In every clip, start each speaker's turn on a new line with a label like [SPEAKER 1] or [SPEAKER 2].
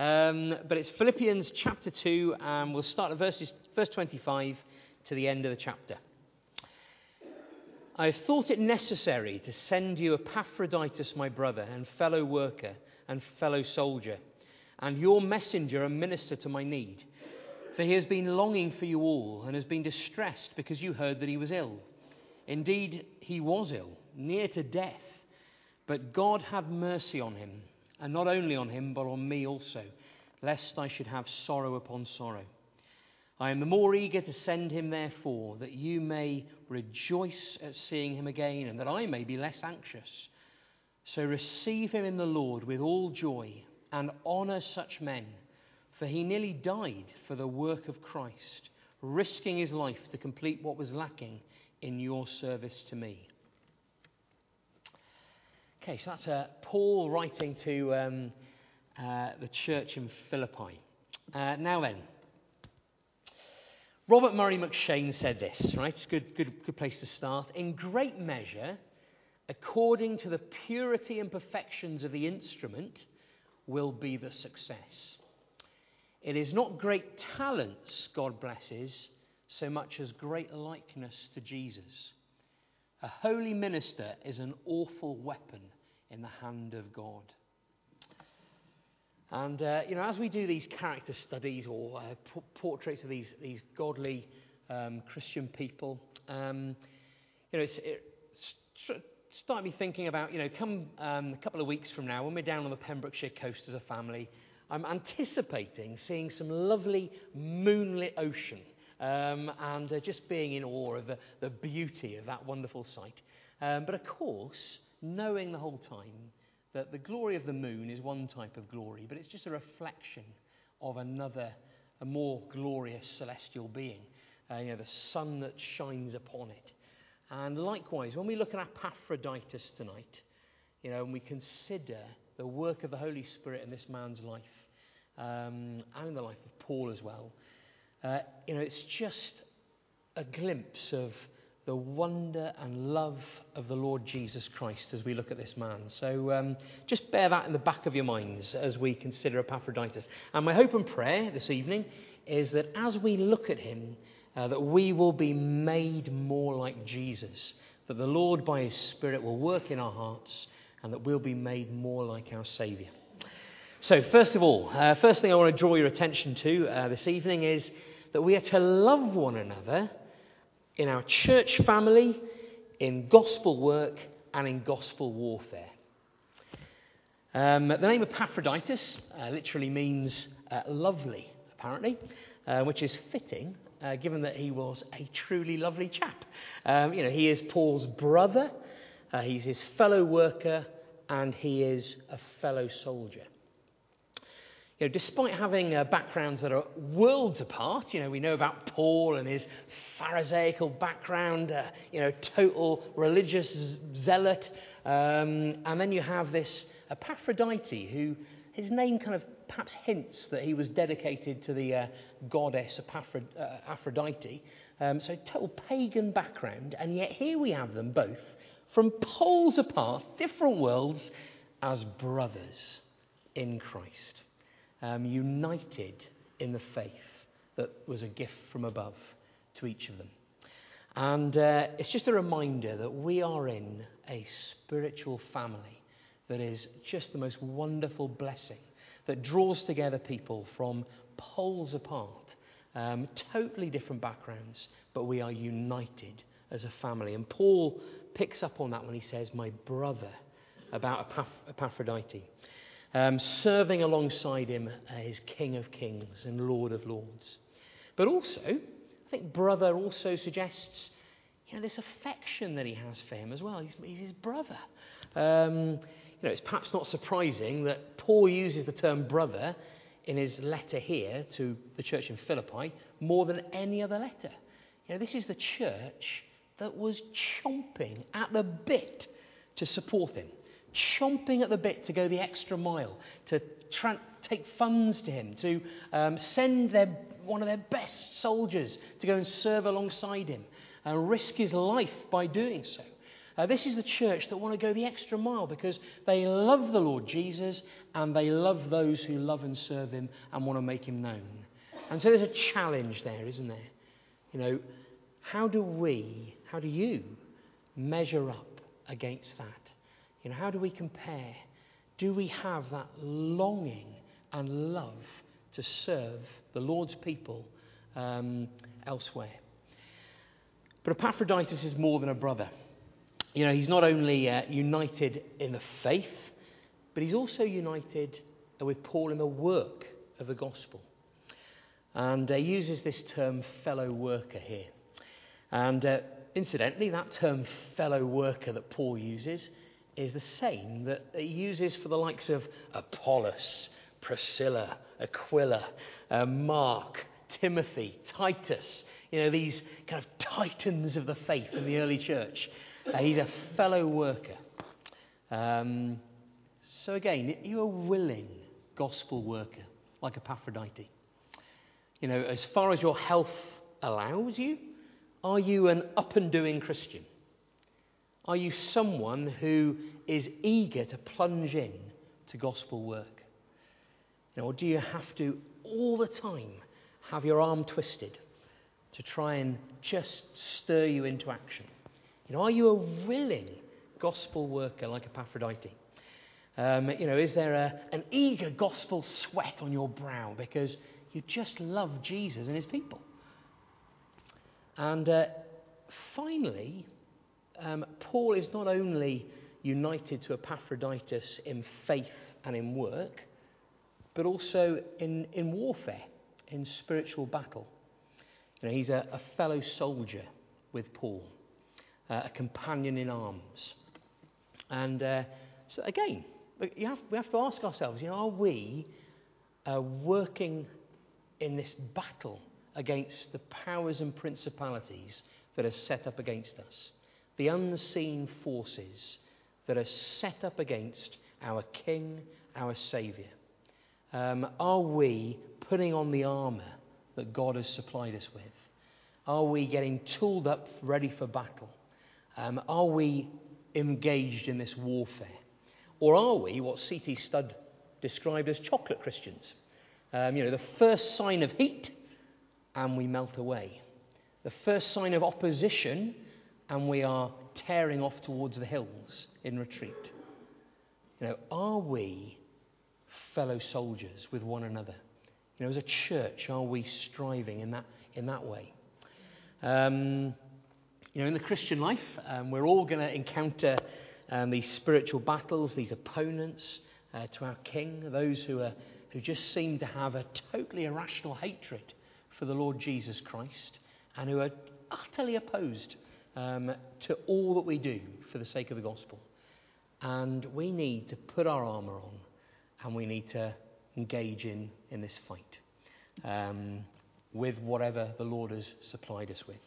[SPEAKER 1] But it's Philippians chapter 2, and we'll start at verse 25 to the end of the chapter. I have thought it necessary to send you Epaphroditus, my brother and fellow worker and fellow soldier, and your messenger and minister to my need. For he has been longing for you all and has been distressed because you heard that he was ill. Indeed, he was ill, near to death. But God had mercy on him, and not only on him, but on me also, lest I should have sorrow upon sorrow. I am the more eager to send him, therefore, that you may rejoice at seeing him again, and that I may be less anxious. So receive him in the Lord with all joy, and honour such men, for he nearly died for the work of Christ, risking his life to complete what was lacking in your service to me. Okay, so that's Paul writing to the church in Philippi. Now then, Robert Murray McShane said this, right? It's a good place to start. In great measure, according to the purity and perfections of the instrument, will be the success. It is not great talents God blesses, so much as great likeness to Jesus. A holy minister is an awful weapon in the hand of God. And, as we do these character studies or portraits of these godly Christian people, it started me thinking about, come a couple of weeks from now, when we're down on the Pembrokeshire coast as a family, I'm anticipating seeing some lovely moonlit ocean. And just being in awe of the beauty of that wonderful sight. But of course, knowing the whole time that the glory of the moon is one type of glory, but it's just a reflection of another, a more glorious celestial being, the sun that shines upon it. And likewise, when we look at Epaphroditus tonight, and we consider the work of the Holy Spirit in this man's life, and in the life of Paul as well, it's just a glimpse of the wonder and love of the Lord Jesus Christ as we look at this man. So just bear that in the back of your minds as we consider Epaphroditus. And my hope and prayer this evening is that as we look at him, that we will be made more like Jesus, that the Lord by his Spirit will work in our hearts, and that we'll be made more like our Saviour. So first of all, first thing I want to draw your attention to this evening is that we are to love one another in our church family, in gospel work, and in gospel warfare. The name Epaphroditus literally means lovely, apparently, which is fitting, given that he was a truly lovely chap. He is Paul's brother, he's his fellow worker, and he is a fellow soldier. Despite having backgrounds that are worlds apart, we know about Paul and his Pharisaical background, total religious zealot. And then you have this Epaphroditus, who his name kind of perhaps hints that he was dedicated to the goddess Aphrodite. So total pagan background. And yet here we have them both from poles apart, different worlds, as brothers in Christ. United in the faith that was a gift from above to each of them. And it's just a reminder that we are in a spiritual family that is just the most wonderful blessing, that draws together people from poles apart, totally different backgrounds, but we are united as a family. And Paul picks up on that when he says, my brother, about Epaphroditus. Serving alongside him as King of Kings and Lord of Lords. But also, I think brother also suggests, this affection that he has for him as well. He's his brother. It's perhaps not surprising that Paul uses the term brother in his letter here to the church in Philippi more than any other letter. This is the church that was chomping at the bit to support him. Chomping at the bit to go the extra mile, to take funds to him, to send one of their best soldiers to go and serve alongside him and risk his life by doing so. This is the church that want to go the extra mile because they love the Lord Jesus and they love those who love and serve him and want to make him known. And so there's a challenge there, isn't there? You know, how do you measure up against that? You know, how do we compare? Do we have that longing and love to serve the Lord's people elsewhere? But Epaphroditus is more than a brother. You know, he's not only united in the faith, but he's also united with Paul in the work of the gospel. And he uses this term fellow worker here. And incidentally, that term fellow worker that Paul uses is the same that he uses for the likes of Apollos, Priscilla, Aquila, Mark, Timothy, Titus. You know, these kind of titans of the faith in the early church. He's a fellow worker. So again, you're a willing gospel worker, like Epaphroditus. You know, as far as your health allows you, are you an up-and-doing Christian? Are you someone who is eager to plunge in to gospel work? You know, or do you have to, all the time, have your arm twisted to try and just stir you into action? You know, are you a willing gospel worker like Epaphroditus? You know, is there an eager gospel sweat on your brow because you just love Jesus and his people? And finally, Paul is not only united to Epaphroditus in faith and in work, but also in warfare, in spiritual battle. You know, he's a fellow soldier with Paul, a companion in arms. And so again, we have to ask ourselves, you know, are we working in this battle against the powers and principalities that are set up against us? The unseen forces that are set up against our King, our Saviour. Are we putting on the armour that God has supplied us with? Are we getting tooled up, ready for battle? Are we engaged in this warfare? Or are we what C.T. Studd described as chocolate Christians? You know, the first sign of heat, and we melt away. The first sign of opposition, and we are tearing off towards the hills in retreat. You know, are we fellow soldiers with one another? You know, as a church, are we striving in that way? You know, in the Christian life, we're all going to encounter these spiritual battles, these opponents to our King, those who just seem to have a totally irrational hatred for the Lord Jesus Christ and who are utterly opposed to all that we do for the sake of the gospel. And we need to put our armour on and we need to engage in this fight with whatever the Lord has supplied us with.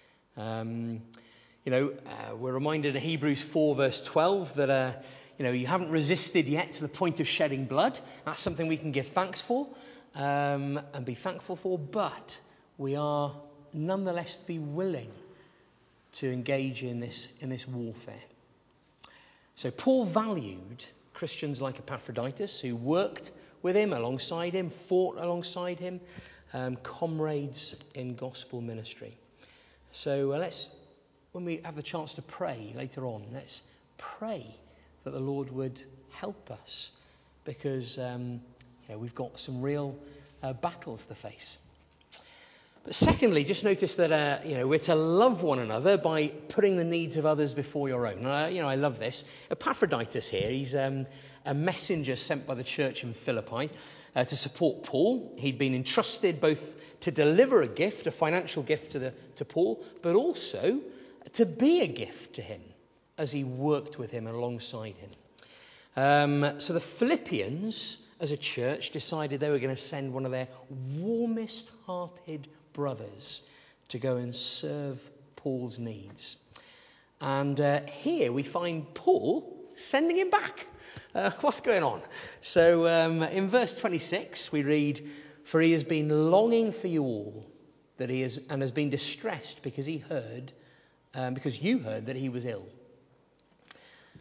[SPEAKER 1] You know, we're reminded in Hebrews 4 verse 12 that, you know, you haven't resisted yet to the point of shedding blood. That's something we can give thanks for and be thankful for, but we are nonetheless to be willing to engage in this warfare. So Paul valued Christians like Epaphroditus who worked with him, alongside him, fought alongside him, comrades in gospel ministry. So when we have the chance to pray later on, let's pray that the Lord would help us because you know, we've got some real battles to face. But secondly, just notice that you know, we're to love one another by putting the needs of others before your own. You know, I love this. Epaphroditus here, he's a messenger sent by the church in Philippi to support Paul. He'd been entrusted both to deliver a gift, a financial gift to Paul, but also to be a gift to him as he worked with him alongside him. So the Philippians, as a church, decided they were going to send one of their warmest-hearted brothers to go and serve Paul's needs. And here we find Paul sending him back. What's going on? So in verse 26 we read, "For he has been longing for you all, and has been distressed because you heard that he was ill."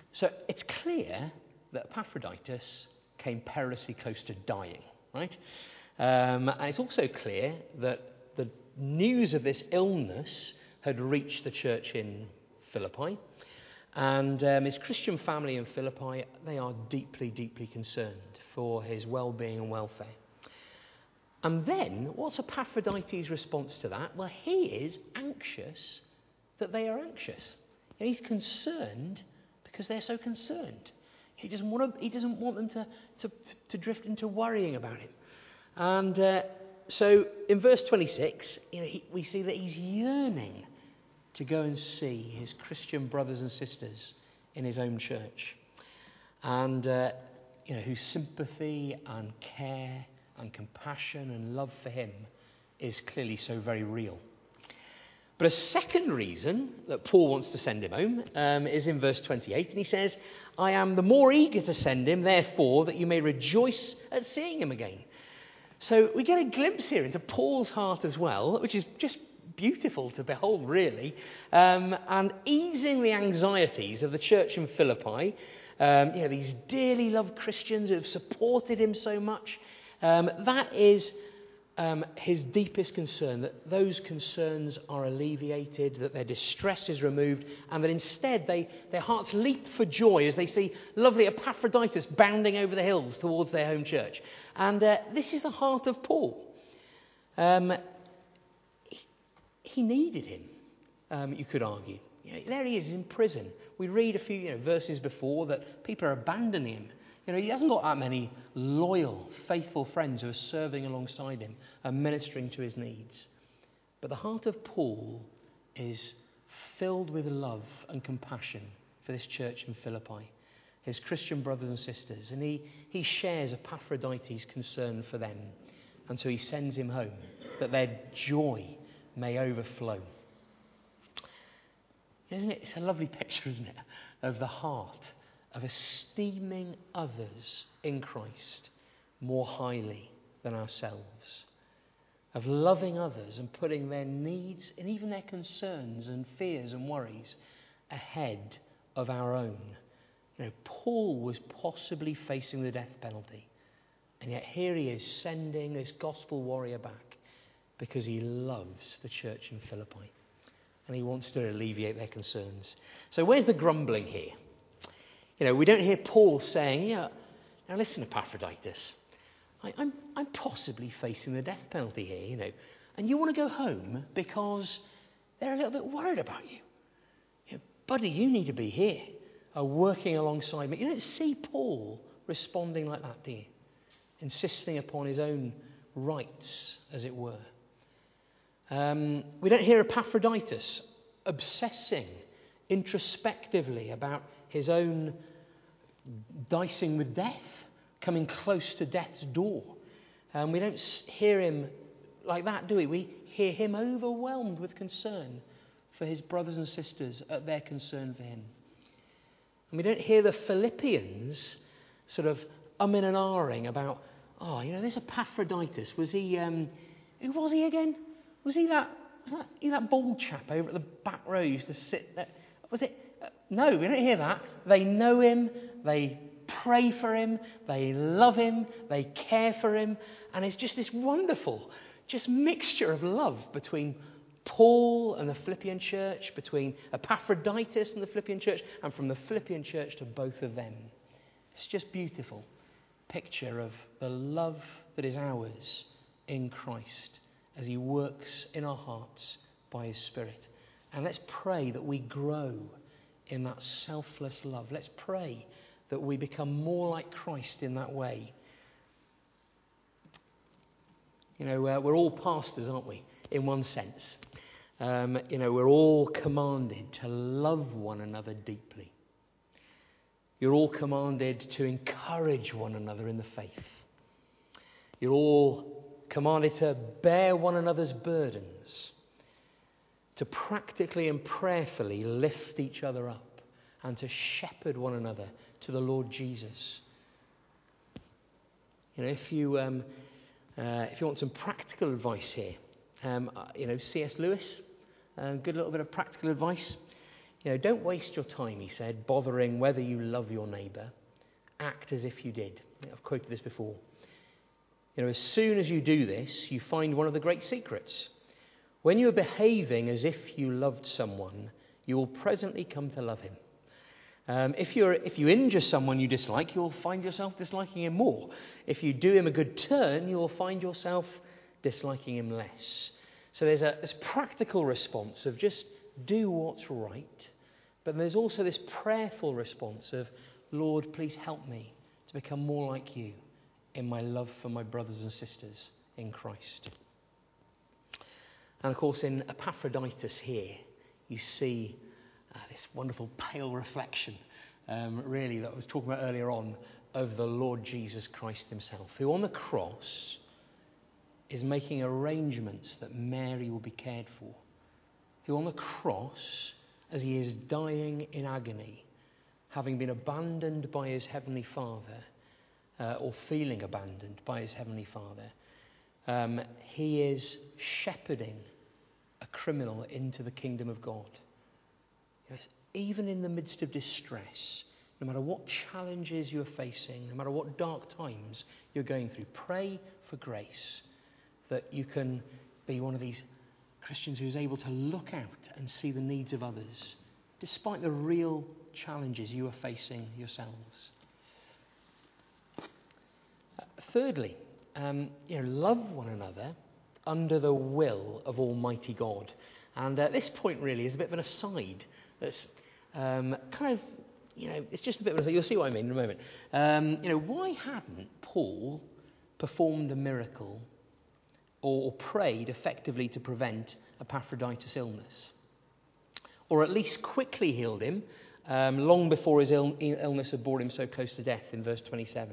[SPEAKER 1] So it's clear that Epaphroditus came perilously close to dying, right? And it's also clear that the news of this illness had reached the church in Philippi. And his Christian family in Philippi, they are deeply, deeply concerned for his well-being and welfare. And then, what's Epaphroditus' response to that? Well, he is anxious that they are anxious. And he's concerned because they're so concerned. He doesn't want them to drift into worrying about him. And so in verse 26, we see that he's yearning to go and see his Christian brothers and sisters in his own church. And, whose sympathy and care and compassion and love for him is clearly so very real. But a second reason that Paul wants to send him home is in verse 28. And he says, I am the more eager to send him, therefore, that you may rejoice at seeing him again. So we get a glimpse here into Paul's heart as well, which is just beautiful to behold, really, and easing the anxieties of the church in Philippi. These dearly loved Christians who have supported him so much. That is his deepest concern, that those concerns are alleviated, that their distress is removed, and that instead their hearts leap for joy as they see lovely Epaphroditus bounding over the hills towards their home church. And this is the heart of Paul. He needed him, you could argue. There he is in prison. We read a few verses before that people are abandoning him. He hasn't got that many loyal, faithful friends who are serving alongside him and ministering to his needs. But the heart of Paul is filled with love and compassion for this church in Philippi, his Christian brothers and sisters. And he shares Epaphroditus' concern for them. And so he sends him home, that their joy may overflow. Isn't it? It's a lovely picture, isn't it, of the heart of esteeming others in Christ more highly than ourselves, of loving others and putting their needs and even their concerns and fears and worries ahead of our own. Paul was possibly facing the death penalty, and yet here he is sending this gospel warrior back because he loves the church in Philippi and he wants to alleviate their concerns. So where's the grumbling here? We don't hear Paul saying, now listen, Epaphroditus, I'm possibly facing the death penalty here, and you want to go home because they're a little bit worried about you. Buddy, you need to be here, working alongside me. You don't see Paul responding like that, do you? Insisting upon his own rights, as it were. We don't hear Epaphroditus obsessing introspectively about his own dicing with death, coming close to death's door. We don't hear him like that, do we? We hear him overwhelmed with concern for his brothers and sisters at their concern for him. And we don't hear the Philippians sort of umming and ahhing about, this Epaphroditus, was he, who was he again? Was he that bald chap over at the back row who used to sit there? Was it? No, we don't hear that. They know him, they pray for him, they love him, they care for him, and it's just this wonderful mixture of love between Paul and the Philippian church, between Epaphroditus and the Philippian church, and from the Philippian church to both of them. It's just beautiful picture of the love that is ours in Christ as he works in our hearts by his Spirit. And let's pray that we grow in that selfless love. Let's pray that we become more like Christ in that way. We're all pastors, aren't we? In one sense. We're all commanded to love one another deeply. You're all commanded to encourage one another in the faith. You're all commanded to bear one another's burdens, to practically and prayerfully lift each other up, and to shepherd one another to the Lord Jesus. If you want some practical advice here, C.S. Lewis, good little bit of practical advice. Don't waste your time, he said, bothering whether you love your neighbour. Act as if you did. I've quoted this before. As soon as you do this, you find one of the great secrets. When you are behaving as if you loved someone, you will presently come to love him. If you injure someone you dislike, you'll find yourself disliking him more. If you do him a good turn, you'll find yourself disliking him less. So there's this practical response of just do what's right. But there's also this prayerful response of, Lord, please help me to become more like you in my love for my brothers and sisters in Christ. And of course, in Epaphroditus here, you see this wonderful pale reflection, really, that I was talking about earlier on, of the Lord Jesus Christ himself, who on the cross is making arrangements that Mary will be cared for, who on the cross, as he is dying in agony, having been abandoned by his heavenly Father, or feeling abandoned by his heavenly Father, he is shepherding a criminal into the kingdom of God. Even in the midst of distress, no matter what challenges you're facing, no matter what dark times you're going through, pray for grace that you can be one of these Christians who is able to look out and see the needs of others, despite the real challenges you are facing yourselves. Thirdly, love one another under the will of Almighty God. And this point really is a bit of an aside. That's it's just a bit of a, you'll see what I mean in a moment. Why hadn't Paul performed a miracle or prayed effectively to prevent Epaphroditus' illness? Or at least quickly healed him long before his illness had brought him so close to death in verse 27.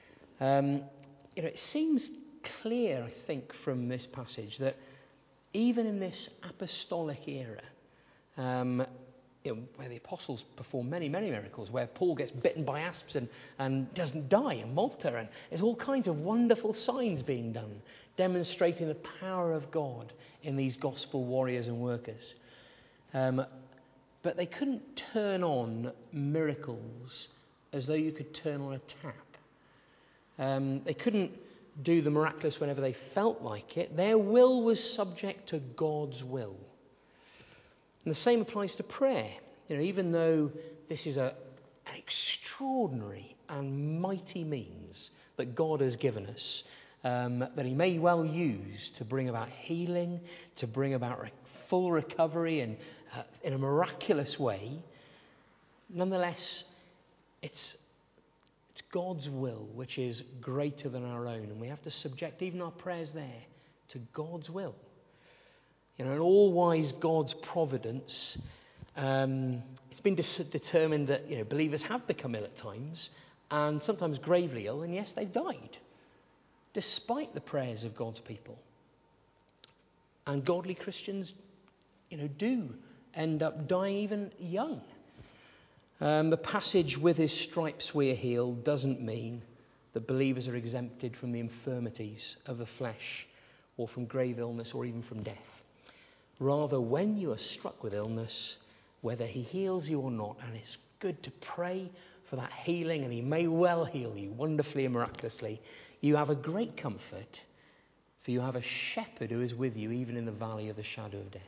[SPEAKER 1] It seems clear, I think, from this passage that even in this apostolic era, where the apostles perform many, many miracles, where Paul gets bitten by asps and doesn't die in Malta, and there's all kinds of wonderful signs being done, demonstrating the power of God in these gospel warriors and workers. But they couldn't turn on miracles as though you could turn on a tap. They couldn't do the miraculous whenever they felt like it. Their will was subject to God's will. And the same applies to prayer. Even though this is an extraordinary and mighty means that God has given us, that he may well use to bring about healing, to bring about full recovery and in a miraculous way, nonetheless, it's God's will which is greater than our own, and we have to subject even our prayers there to God's will. In all-wise God's providence, it's been determined that believers have become ill at times, and sometimes gravely ill, and yes, they've died, despite the prayers of God's people. And godly Christians, do end up dying even young. The passage "with his stripes we are healed" doesn't mean that believers are exempted from the infirmities of the flesh, or from grave illness, or even from death. Rather, when you are struck with illness, whether he heals you or not, and it's good to pray for that healing, and he may well heal you wonderfully and miraculously, you have a great comfort, for you have a shepherd who is with you even in the valley of the shadow of death.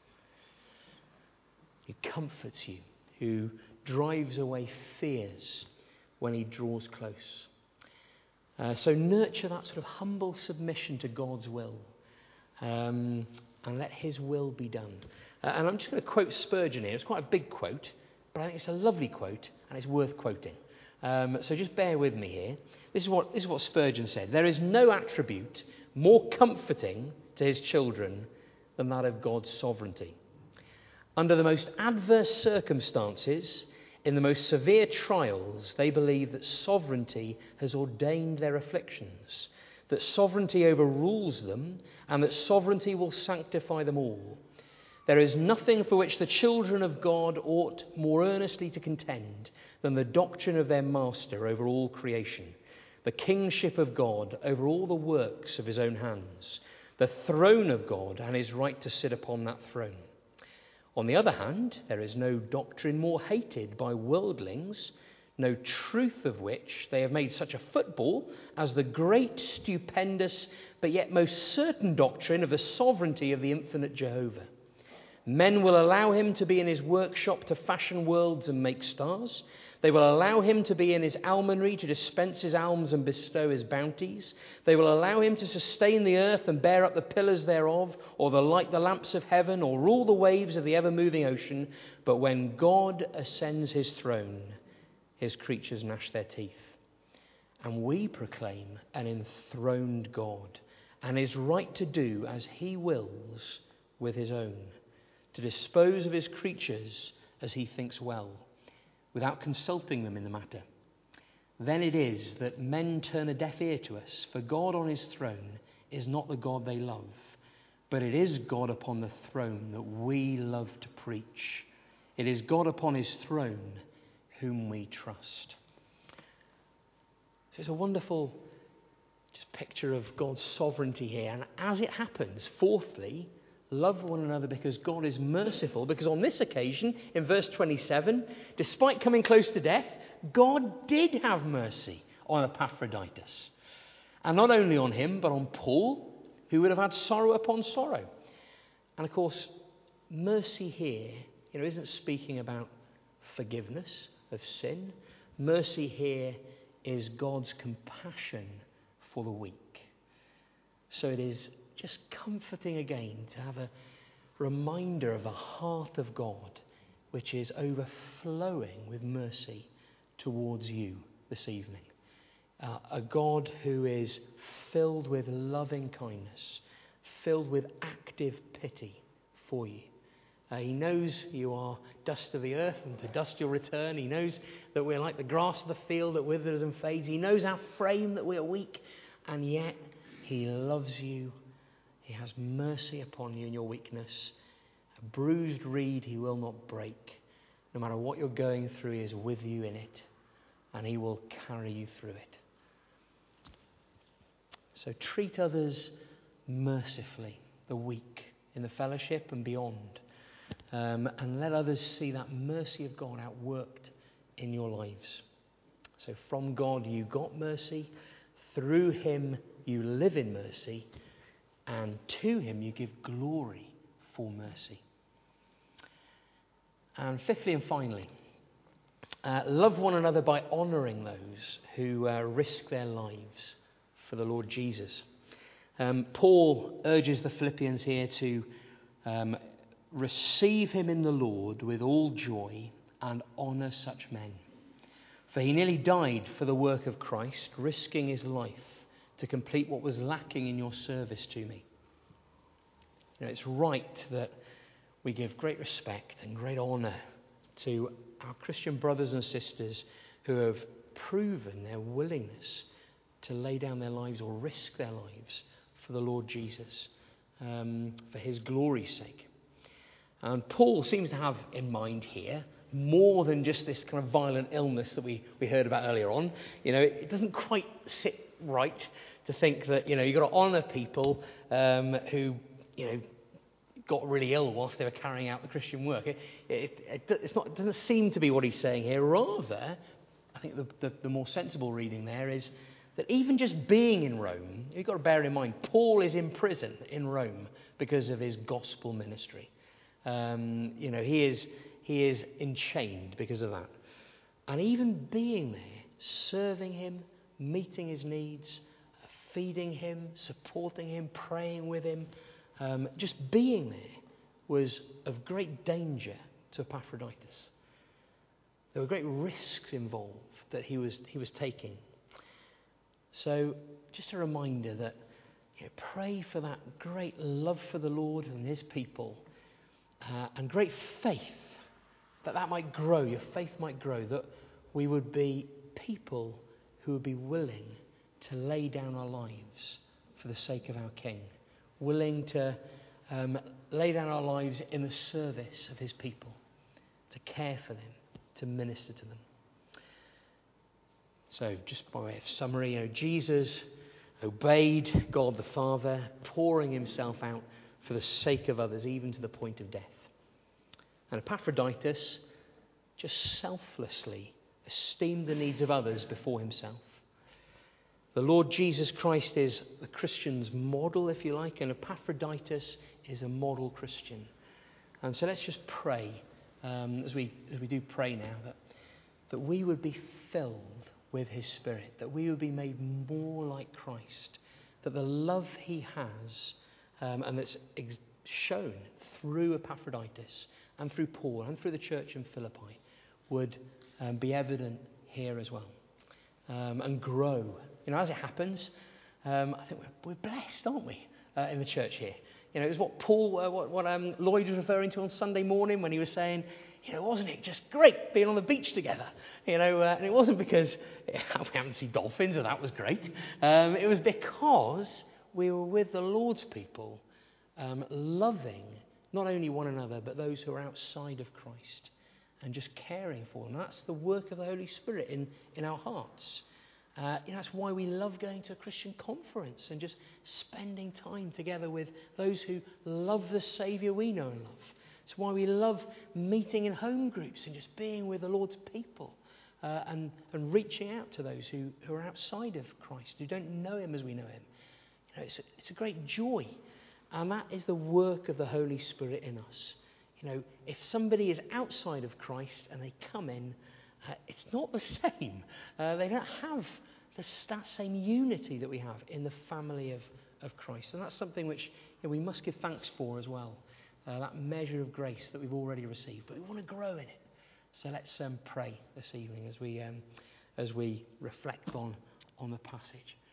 [SPEAKER 1] He comforts you, who drives away fears when he draws close. So nurture that sort of humble submission to God's will, and let his will be done. And I'm just going to quote Spurgeon here. It's quite a big quote, but I think it's a lovely quote, and it's worth quoting. So just bear with me here. This is what Spurgeon said. There is no attribute more comforting to his children than that of God's sovereignty. Under the most adverse circumstances, in the most severe trials, they believe that sovereignty has ordained their afflictions, that sovereignty overrules them, and that sovereignty will sanctify them all. There is nothing for which the children of God ought more earnestly to contend than the doctrine of their Master over all creation, the kingship of God over all the works of his own hands, the throne of God and his right to sit upon that throne. On the other hand, there is no doctrine more hated by worldlings, no truth of which they have made such a football as the great, stupendous, but yet most certain doctrine of the sovereignty of the infinite Jehovah. Men will allow him to be in his workshop to fashion worlds and make stars. They will allow him to be in his almonry to dispense his alms and bestow his bounties. They will allow him to sustain the earth and bear up the pillars thereof, or light the lamps of heaven, or rule the waves of the ever-moving ocean. But when God ascends his throne, his creatures gnash their teeth. And we proclaim an enthroned God, and is right to do as he wills with his own, to dispose of his creatures as he thinks well, without consulting them in the matter. Then it is that men turn a deaf ear to us, for God on his throne is not the God they love, but it is God upon the throne that we love to preach. It is God upon his throne whom we trust. So it's a wonderful just picture of God's sovereignty here. And as it happens, fourthly, love one another because God is merciful. Because on this occasion, in verse 27, despite coming close to death, God did have mercy on Epaphroditus. And not only on him, but on Paul, who would have had sorrow upon sorrow. And of course, mercy here, isn't speaking about forgiveness of sin. Mercy here is God's compassion for the weak. So it is just comforting again to have a reminder of the heart of God, which is overflowing with mercy towards you this evening. A God who is filled with loving kindness, filled with active pity for you. He knows you are dust of the earth, and to dust you'll return. He knows that we're like the grass of the field that withers and fades. He knows our frame, that we are weak, and yet he loves you. He has mercy upon you in your weakness. A bruised reed he will not break. No matter what you're going through, he is with you in it, and he will carry you through it. So treat others mercifully, the weak, in the fellowship and beyond. And let others see that mercy of God outworked in your lives. So from God you got mercy. Through him you live in mercy. And to him you give glory for mercy. And fifthly and finally, love one another by honouring those who risk their lives for the Lord Jesus. Paul urges the Philippians here to receive him in the Lord with all joy and honour such men. For he nearly died for the work of Christ, risking his life to complete what was lacking in your service to me. It's right that we give great respect and great honour to our Christian brothers and sisters who have proven their willingness to lay down their lives or risk their lives for the Lord Jesus, for his glory's sake. And Paul seems to have in mind here more than just this kind of violent illness that we heard about earlier on. It doesn't quite sit right to think that, you've got to honour people who, got really ill whilst they were carrying out the Christian work. It doesn't seem to be what he's saying here. Rather, I think the more sensible reading there is that even just being in Rome, you've got to bear in mind, Paul is in prison in Rome because of his gospel ministry. He is enchained because of that. And even being there, serving him, meeting his needs, feeding him, supporting him, praying with him, just being there was of great danger to Epaphroditus. There were great risks involved that he was taking. So just a reminder that pray for that great love for the Lord and his people, and great faith, that might grow, your faith might grow, that we would be people who would be willing to lay down our lives for the sake of our King, willing to lay down our lives in the service of his people, to care for them, to minister to them. So just by way of summary, Jesus obeyed God the Father, pouring himself out for the sake of others, even to the point of death. And Epaphroditus just selflessly esteemed the needs of others before himself. The Lord Jesus Christ is the Christian's model, if you like, and Epaphroditus is a model Christian. And so let's just pray, as we do pray now, that we would be filled with his Spirit, that we would be made more like Christ, that the love he has, and that's shown through Epaphroditus and through Paul and through the church in Philippi would be evident here as well, and grow. As it happens, I think we're blessed, aren't we, in the church here? It was what Paul, what Lloyd was referring to on Sunday morning when he was saying, wasn't it just great being on the beach together? And it wasn't because we happened to see dolphins, and that was great. It was because we were with the Lord's people, loving not only one another, but those who are outside of Christ, and just caring for them. That's the work of the Holy Spirit in our hearts. That's why we love going to a Christian conference and just spending time together with those who love the Saviour we know and love. It's why we love meeting in home groups and just being with the Lord's people, and reaching out to those who are outside of Christ, who don't know him as we know him. It's a great joy, and that is the work of the Holy Spirit in us. If somebody is outside of Christ and they come in, it's not the same. They don't have that same unity that we have in the family of Christ. And that's something which we must give thanks for as well. That measure of grace that we've already received. But we want to grow in it. So let's pray this evening as we reflect on the passage.